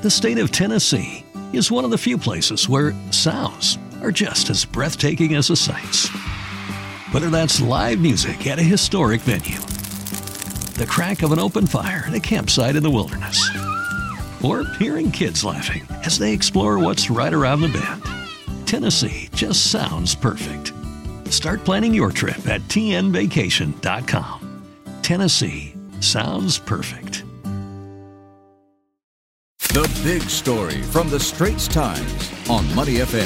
The state of Tennessee is one of the few places where sounds are just as breathtaking as the sights. Whether that's live music at a historic venue, the crack of an open fire at a campsite in the wilderness, or hearing kids laughing as they explore what's right around the bend, Tennessee just sounds perfect. Start planning your trip at tnvacation.com. Tennessee sounds perfect. The Big Story from the Straits Times on Money FM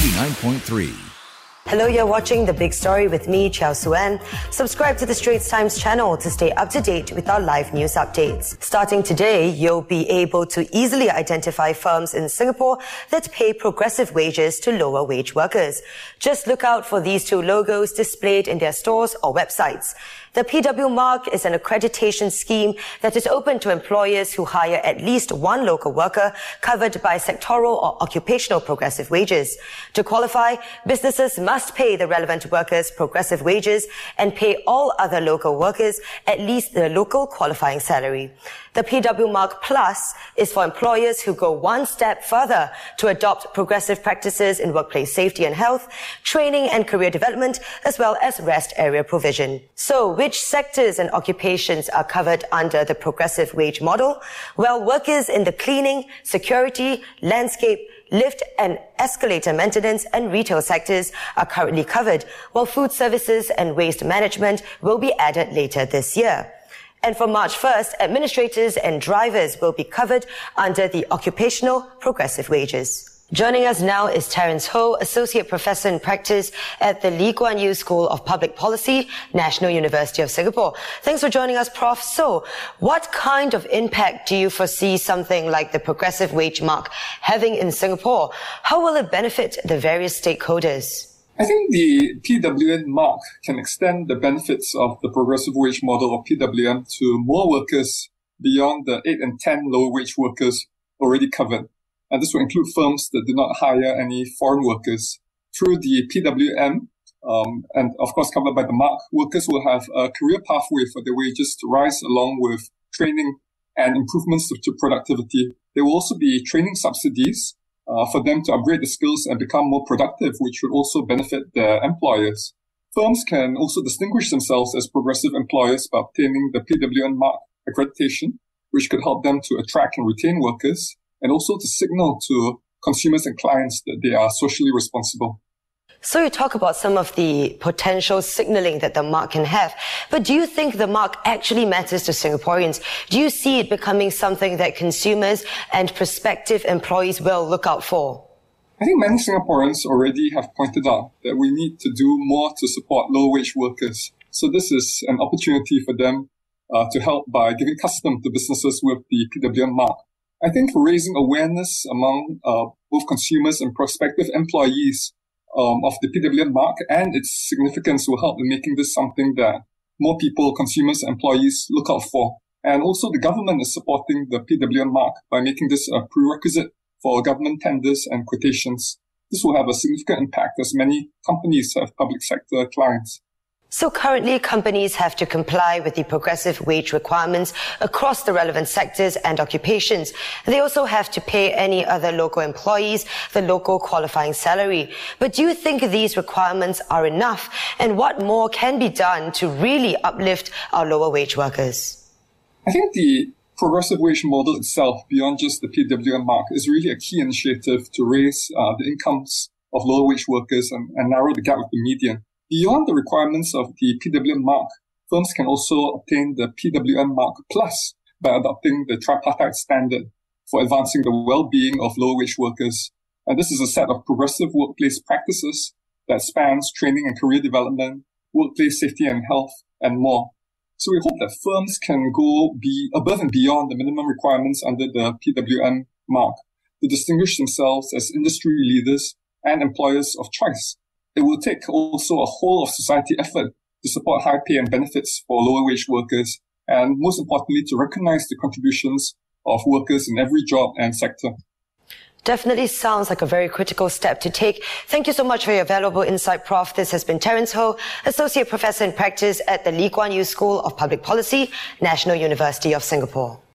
89.3. Hello, you're watching The Big Story with me, Chow Suen. Subscribe to the Straits Times channel to stay up to date with our live news updates. Starting today, you'll be able to easily identify firms in Singapore that pay progressive wages to lower wage workers. Just look out for these two logos displayed in their stores or websites. The PW Mark is an accreditation scheme that is open to employers who hire at least one local worker covered by sectoral or occupational progressive wages. To qualify, businesses must pay the relevant workers progressive wages and pay all other local workers at least the local qualifying salary. The PW Mark Plus is for employers who go one step further to adopt progressive practices in workplace safety and health, training and career development, as well as rest area provision. So, which sectors and occupations are covered under the progressive wage model? Well, workers in the cleaning, security, landscape, lift and escalator maintenance and retail sectors are currently covered, while food services and waste management will be added later this year. And from March 1st, administrators and drivers will be covered under the occupational progressive wages. Joining us now is Terence Ho, Associate Professor in Practice at the Lee Kuan Yew School of Public Policy, National University of Singapore. Thanks for joining us, Prof. So, what kind of impact do you foresee something like the progressive wage mark having in Singapore? How will it benefit the various stakeholders? I think the PWM mark can extend the benefits of the progressive wage model of PWM to more workers beyond the 8 and 10 low wage workers already covered. And this will include firms that do not hire any foreign workers. Through the PWM, and of course covered by the mark, workers will have a career pathway for their wages to rise along with training and improvements to productivity. There will also be training subsidies for them to upgrade the skills and become more productive, which would also benefit their employers. Firms can also distinguish themselves as progressive employers by obtaining the PWM mark accreditation, which could help them to attract and retain workers, and also to signal to consumers and clients that they are socially responsible. So you talk about some of the potential signaling that the mark can have, but do you think the mark actually matters to Singaporeans? Do you see it becoming something that consumers and prospective employees will look out for? I think many Singaporeans already have pointed out that we need to do more to support low-wage workers. So this is an opportunity for them to help by giving custom to businesses with the PWM mark. I think raising awareness among both consumers and prospective employees of the PWM mark and its significance will help in making this something that more people, consumers, employees look out for. And also the government is supporting the PWM mark by making this a prerequisite for government tenders and quotations. This will have a significant impact as many companies have public sector clients. So currently, companies have to comply with the progressive wage requirements across the relevant sectors and occupations. They also have to pay any other local employees the local qualifying salary. But do you think these requirements are enough? And what more can be done to really uplift our lower wage workers? I think the progressive wage model itself, beyond just the PWM mark, is really a key initiative to raise the incomes of lower wage workers and narrow the gap with the median. Beyond the requirements of the PWM mark, firms can also obtain the PWM mark Plus by adopting the tripartite standard for advancing the well-being of low-wage workers. And this is a set of progressive workplace practices that spans training and career development, workplace safety and health, and more. So we hope that firms can go above and beyond the minimum requirements under the PWM mark to distinguish themselves as industry leaders and employers of choice. It will take also a whole of society effort to support high pay and benefits for lower wage workers, and most importantly, to recognize the contributions of workers in every job and sector. Definitely sounds like a very critical step to take. Thank you so much for your valuable insight, Prof. This has been Terence Ho, Associate Professor in Practice at the Lee Kuan Yew School of Public Policy, National University of Singapore.